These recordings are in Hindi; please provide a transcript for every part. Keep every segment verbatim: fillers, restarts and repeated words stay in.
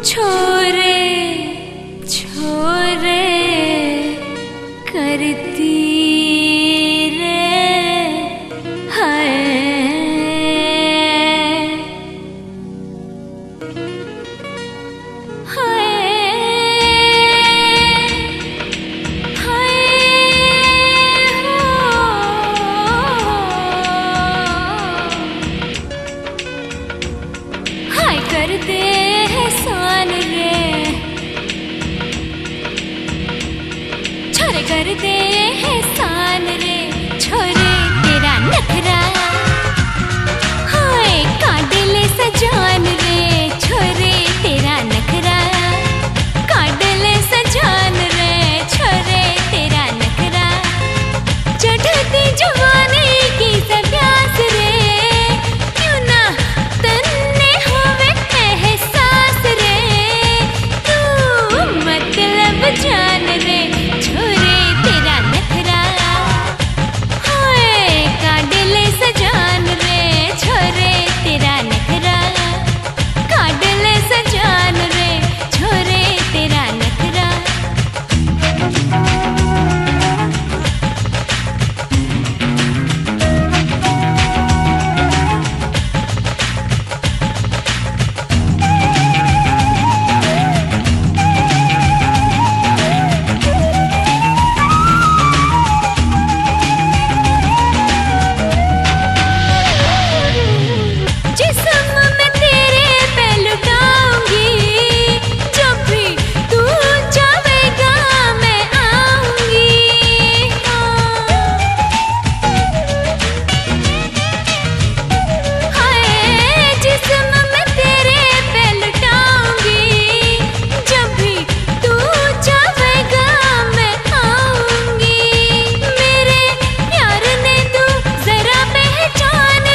छोरे छोरे करती करते हैं सान रे, छोरे करते हैं सान रे, छोरे तेरा नखरा हाय काटले सजान रे, छोरे तेरा नखरा काटले सजान रे, छोरे तेरा नखरा चढ़ती जवानी की सब प्यास रे, क्यों ना तन्ने होवे एहसास रे, तू मतलब जान रे, छोरे तेरा नखरा हाय काटले सजान रे, छोरे तेरा नखरा काटले सजान रे, छोरे तेरा नखरा।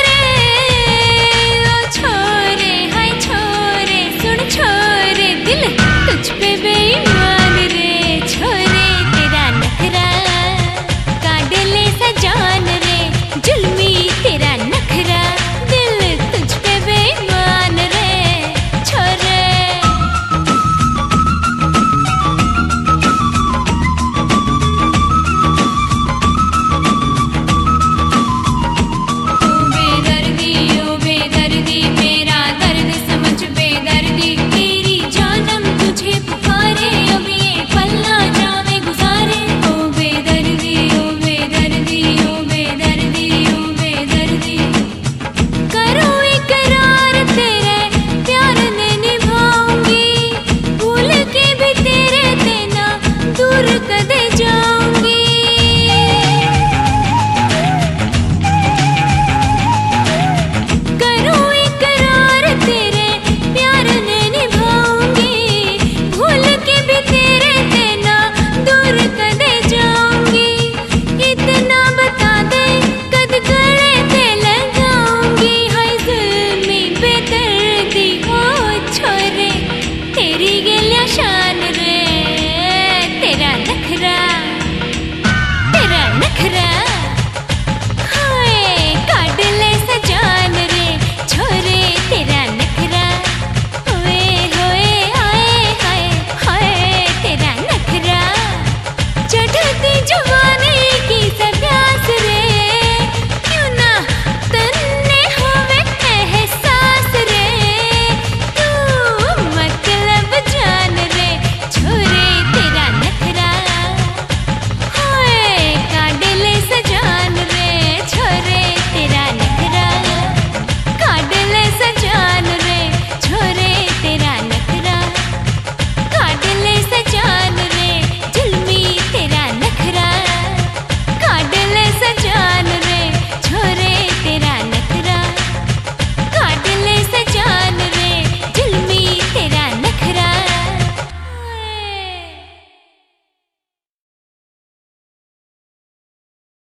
दिल